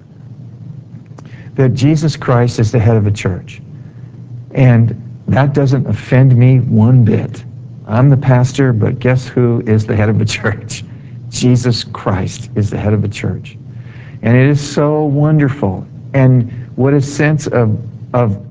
That Jesus Christ is the head of the church. And that doesn't offend me one bit. I'm the pastor, but guess who is the head of the church? Jesus Christ is the head of the church. And it is so wonderful. And what a sense of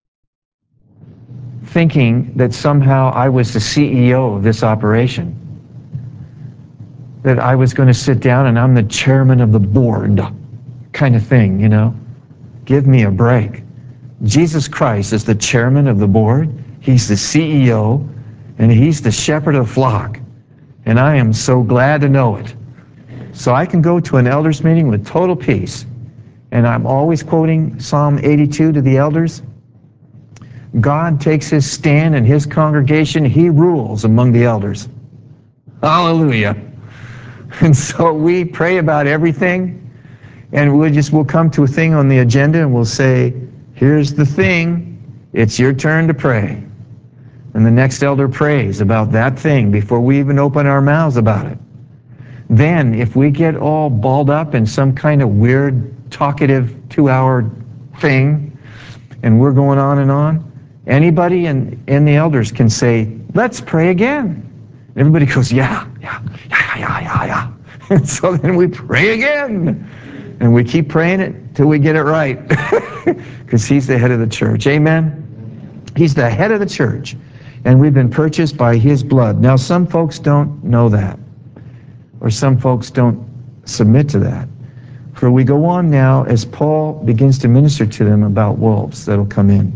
thinking that somehow I was the CEO of this operation. That I was going to sit down and I'm the chairman of the board kind of thing, Give me a break. Jesus Christ is the chairman of the board. He's the CEO, and he's the shepherd of the flock. And I am so glad to know it. So I can go to an elders meeting with total peace. And I'm always quoting Psalm 82 to the elders. God takes his stand in his congregation. He rules among the elders. Hallelujah. And so we pray about everything, and we'll come to a thing on the agenda, and we'll say, here's the thing. It's your turn to pray. And the next elder prays about that thing before we even open our mouths about it. Then, if we get all balled up in some kind of weird, talkative 2-hour thing, and we're going on, anybody in the elders can say, let's pray again. And everybody goes, yeah. And so then we pray again. And we keep praying it till we get it right. Because he's the head of the church. Amen? He's the head of the church. And we've been purchased by his blood. Now, some folks don't know that. Or some folks don't submit to that. For we go on now as Paul begins to minister to them about wolves that'll come in.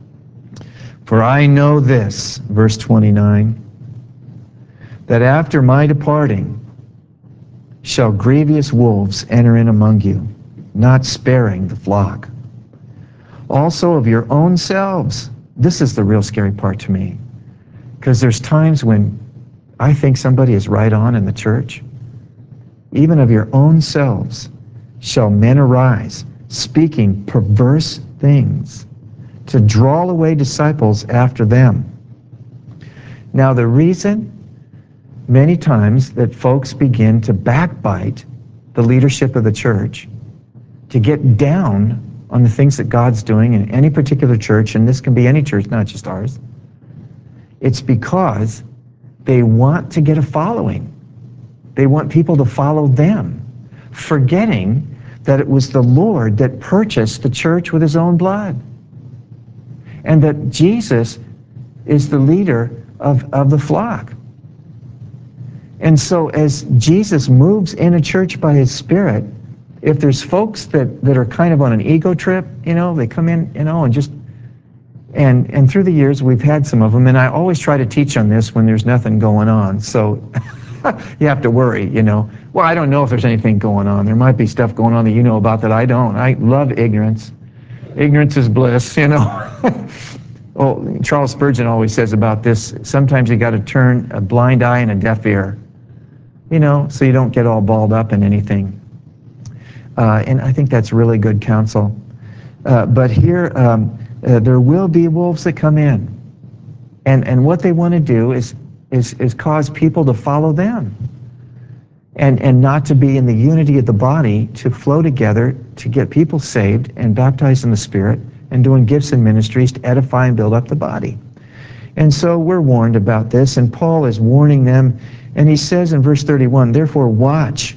For I know this, verse 29, that after my departing shall grievous wolves enter in among you, not sparing the flock. Also of your own selves. This is the real scary part to me. Because there's times when I think somebody is right on in the church. Even of your own selves shall men arise, speaking perverse things, to draw away disciples after them. Now the reason many times that folks begin to backbite the leadership of the church, to get down on the things that God's doing in any particular church, and this can be any church, not just ours, it's because they want to get a following. They want people to follow them, forgetting that it was the Lord that purchased the church with his own blood. And that Jesus is the leader of the flock. And so as Jesus moves in a church by his Spirit, if there's folks that are kind of on an ego trip, they come in, and just, and through the years we've had some of them, and I always try to teach on this when there's nothing going on. So you have to worry, Well, I don't know if there's anything going on. There might be stuff going on that you know about that I don't. I love ignorance. Ignorance is bliss, Oh, Charles Spurgeon always says about this, sometimes you got to turn a blind eye and a deaf ear, so you don't get all balled up in anything. And I think that's really good counsel. But here, there will be wolves that come in. And what they want to do is cause people to follow them. And not to be in the unity of the body, to flow together, to get people saved and baptized in the Spirit, and doing gifts and ministries to edify and build up the body. And so we're warned about this, and Paul is warning them, and he says in verse 31, therefore watch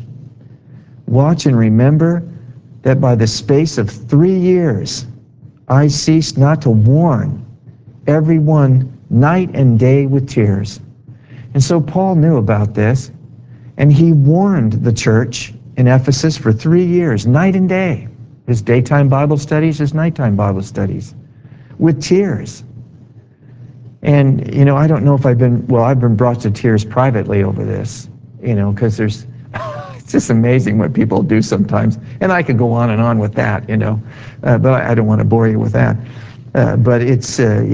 and remember that by the space of 3 years I ceased not to warn everyone night and day with tears. And so Paul knew about this, and he warned the church in Ephesus for 3 years, night and day. His daytime Bible studies, his nighttime Bible studies, with tears. And, I don't know if I've been brought to tears privately over this, because it's just amazing what people do sometimes. And I could go on and on with that, but I don't want to bore you with that. But it's,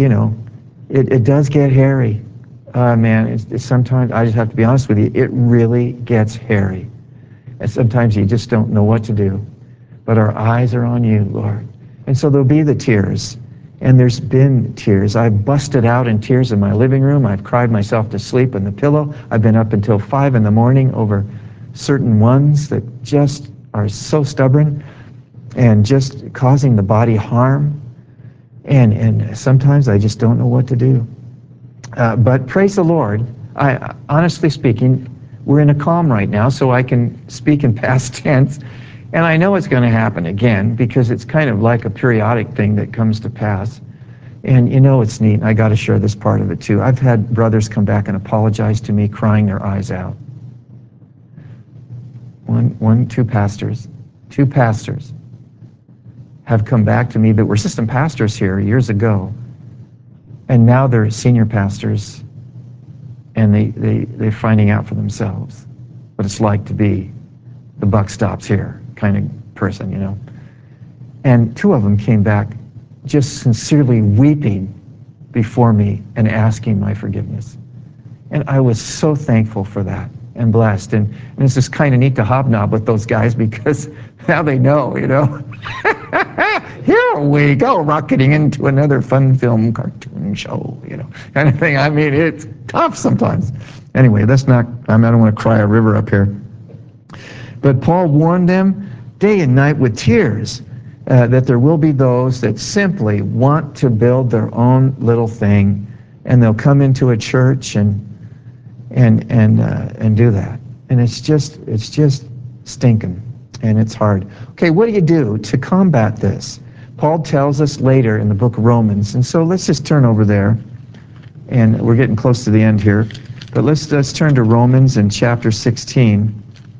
it does get hairy. Man, it's sometimes, I just have to be honest with you, it really gets hairy. And sometimes you just don't know what to do. But our eyes are on you, Lord. And so there'll be the tears. And there's been tears. I've busted out in tears in my living room. I've cried myself to sleep on the pillow. I've been up until 5 a.m. over certain ones that just are so stubborn and just causing the body harm. And sometimes I just don't know what to do. But praise the Lord. Honestly speaking, we're in a calm right now, so I can speak in past tense. And I know it's going to happen again, because it's kind of like a periodic thing that comes to pass. And it's neat. I got to share this part of it too. I've had brothers come back and apologize to me, crying their eyes out. Two pastors. have come back to me that were assistant pastors here years ago, and now they're senior pastors, and they're finding out for themselves what it's like to be the buck stops here kind of person, you know. And two of them came back just sincerely weeping before me and asking my forgiveness. And I was so thankful for that and blessed. And it's just kind of neat to hobnob with those guys because now they know, you know. Here we go, rocketing into another fun film cartoon show, you know, kind of thing. I mean, it's tough sometimes. Anyway, that's not, I don't want to cry a river up here. But Paul warned them day and night with tears that there will be those that simply want to build their own little thing, and they'll come into a church and do that. And it's just stinking, and it's hard. Okay, what do you do to combat this? Paul tells us later in the book of Romans, and so let's just turn over there, and we're getting close to the end here, but let's turn to Romans in chapter 16.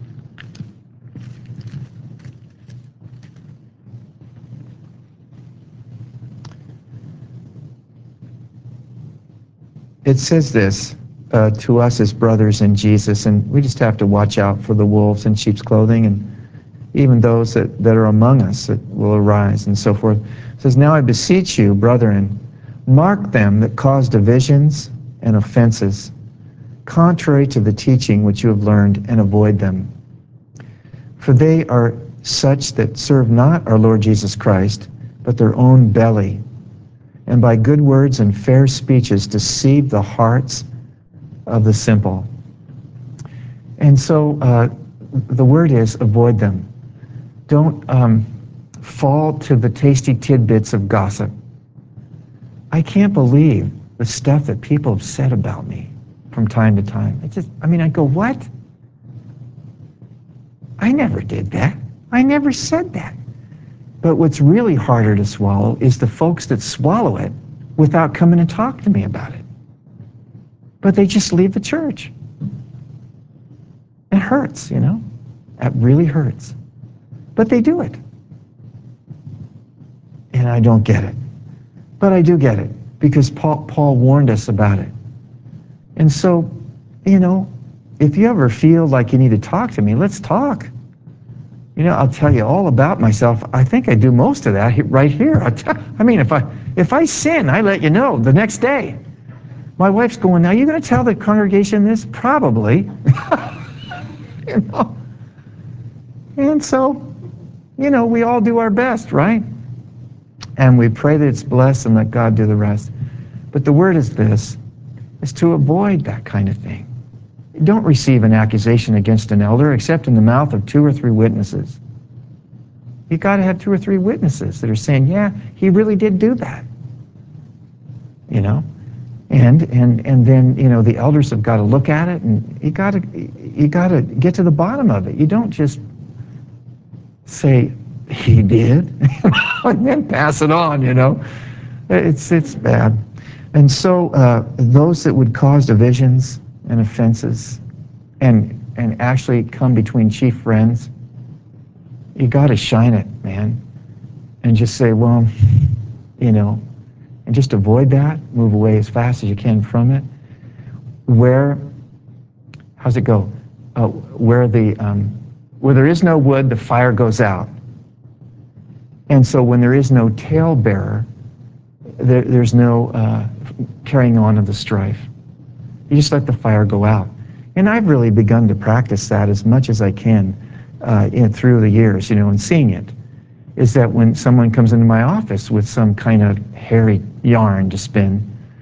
It says this to us as brothers in Jesus, and we just have to watch out for the wolves in sheep's clothing, and even those that are among us that will arise and so forth. It says, now I beseech you, brethren, mark them that cause divisions and offenses, contrary to the teaching which you have learned, and avoid them. For they are such that serve not our Lord Jesus Christ, but their own belly, and by good words and fair speeches deceive the hearts of the simple. And so the word is avoid them. Don't fall to the tasty tidbits of gossip. I can't believe the stuff that people have said about me from time to time. I go, what? I never did that. I never said that. But what's really harder to swallow is the folks that swallow it without coming and talk to me about it. But they just leave the church. It hurts, you know. It really hurts. But they do it. And I don't get it. But I do get it because Paul warned us about it. And so, you know, if you ever feel like you need to talk to me, let's talk. You know, I'll tell you all about myself. I think I do most of that right here. If I sin, I let you know the next day. My wife's going, now you going to tell the congregation this? Probably. You know? And so, you know, we all do our best, right? And we pray that it's blessed and let God do the rest. But the word is this, is to avoid that kind of thing. Don't receive an accusation against an elder except in the mouth of 2 or 3 witnesses. You got to have 2 or 3 witnesses that are saying, yeah, he really did do that. You know? And then, you know, the elders have got to look at it, and you got to get to the bottom of it. You don't just say he did and then pass it on, you know. It's bad. And so those that would cause divisions and offenses and actually come between chief friends, you got to shine it, man, and just say, well, you know, and just avoid that, move away as fast as you can from it. How's it go? Where there is no wood, the fire goes out. And so when there is no talebearer, there's no carrying on of the strife. You just let the fire go out. And I've really begun to practice that as much as I can through the years, you know, and seeing it. Is that when someone comes into my office with some kind of hairy yarn to spin,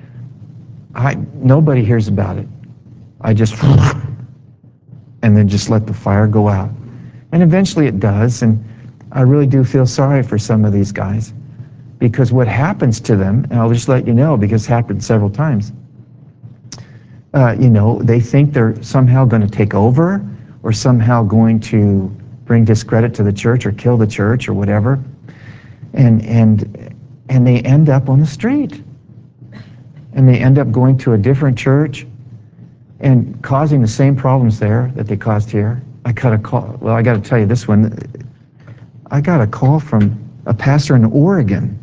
nobody hears about it. I just, and then just let the fire go out. And eventually it does, and I really do feel sorry for some of these guys, because what happens to them, and I'll just let you know because it's happened several times, you know, they think they're somehow going to take over or somehow going to bring discredit to the church or kill the church or whatever, and they end up on the street, and they end up going to a different church and causing the same problems there that they caused here. I got a call. Well, I got to tell you this one. I got a call from a pastor in Oregon.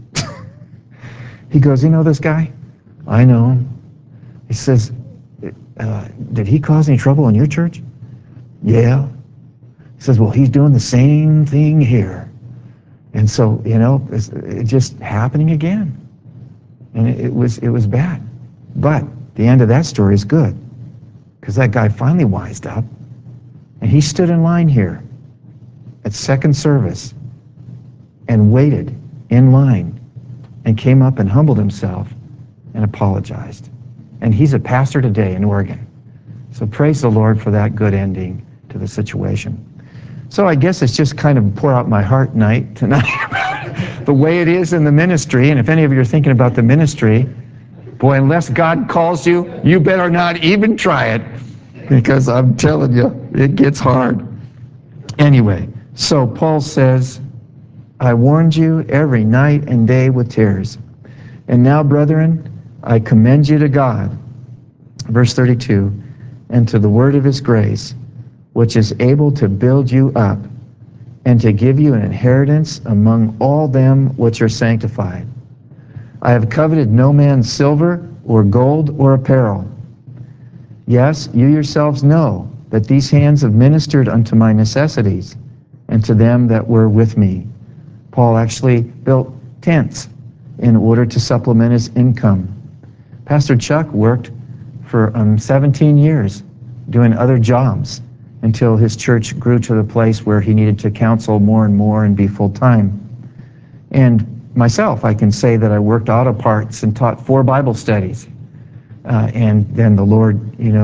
He goes, you know this guy? I know him. He says, did he cause any trouble in your church? Yeah. He says, well, he's doing the same thing here. And so, it's just happening again. And it was bad. But the end of that story is good, because that guy finally wised up, and he stood in line here at second service and waited in line and came up and humbled himself and apologized. And he's a pastor today in Oregon. So praise the Lord for that good ending to the situation. So I guess it's just kind of pour out my heart night tonight about the way it is in the ministry. And if any of you are thinking about the ministry, boy, unless God calls you, you better not even try it, because I'm telling you, it gets hard. Anyway, so Paul says, I warned you every night and day with tears. And now, brethren, I commend you to God, verse 32, and to the word of his grace, which is able to build you up and to give you an inheritance among all them which are sanctified. I have coveted no man's silver or gold or apparel. Yes, you yourselves know that these hands have ministered unto my necessities and to them that were with me. Paul actually built tents in order to supplement his income. Pastor Chuck worked for 17 years doing other jobs until his church grew to the place where he needed to counsel more and more and be full-time. And myself, I can say that I worked auto parts and taught 4 Bible studies. And then the Lord,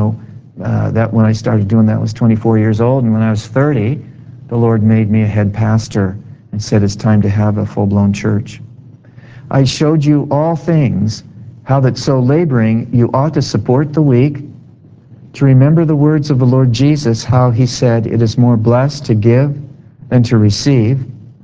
that when I started doing that, I was 24 years old, and when I was 30, the Lord made me a head pastor and said it's time to have a full-blown church. I showed you all things, how that so laboring you ought to support the weak, to remember the words of the Lord Jesus, how he said, it is more blessed to give than to receive.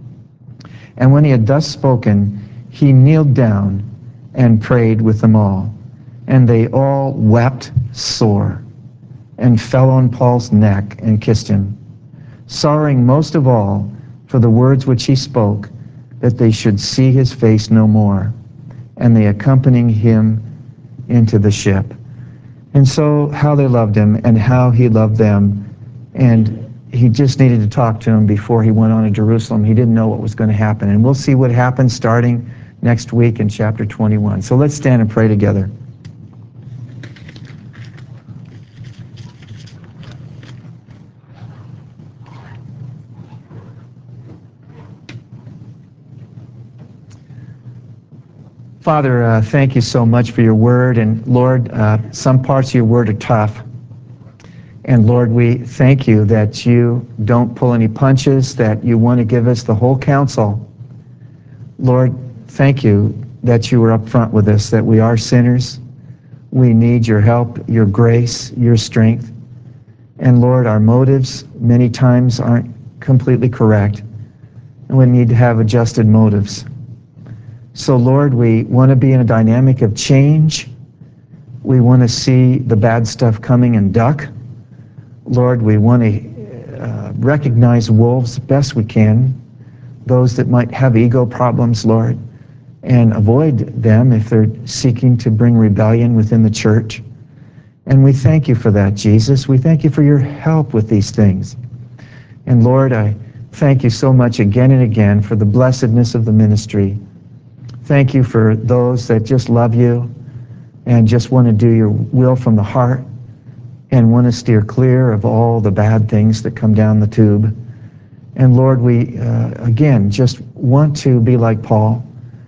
And when he had thus spoken, he kneeled down and prayed with them all. And they all wept sore and fell on Paul's neck and kissed him, sorrowing most of all for the words which he spoke, that they should see his face no more. And they accompanying him into the ship. And so how they loved him and how he loved them. And he just needed to talk to him before he went on to Jerusalem. He didn't know what was going to happen. And we'll see what happens starting next week in chapter 21. So let's stand and pray together. Father, thank you so much for your word. And Lord, some parts of your word are tough. And Lord, we thank you that you don't pull any punches, that you want to give us the whole counsel. Lord, thank you that you were up front with us, that we are sinners. We need your help, your grace, your strength. And Lord, our motives many times aren't completely correct. And we need to have adjusted motives. So Lord, we want to be in a dynamic of change. We want to see the bad stuff coming and duck. Lord, we want to recognize wolves best we can, those that might have ego problems, Lord, and avoid them if they're seeking to bring rebellion within the church. And we thank you for that, Jesus. We thank you for your help with these things. And Lord, I thank you so much again and again for the blessedness of the ministry. Thank you for those that just love you and just want to do your will from the heart and want to steer clear of all the bad things that come down the tube. And Lord, we, again, just want to be like Paul.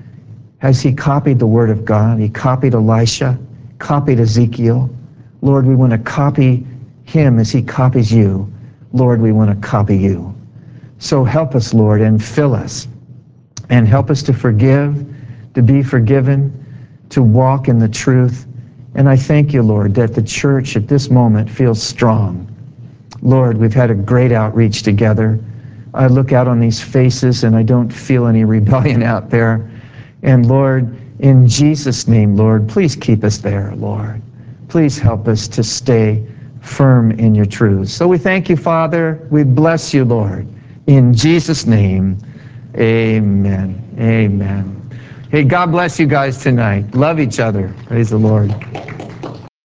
As he copied the Word of God, he copied Elisha, copied Ezekiel. Lord, we want to copy him as he copies you. Lord, we want to copy you. So help us, Lord, and fill us. And help us to forgive, to be forgiven, to walk in the truth. And I thank you, Lord, that the church at this moment feels strong. Lord, we've had a great outreach together. I look out on these faces and I don't feel any rebellion out there. And Lord, in Jesus' name, Lord, please keep us there, Lord. Please help us to stay firm in your truths. So we thank you, Father. We bless you, Lord. In Jesus' name, Amen. Amen. Hey, God bless you guys tonight. Love each other. Praise the Lord.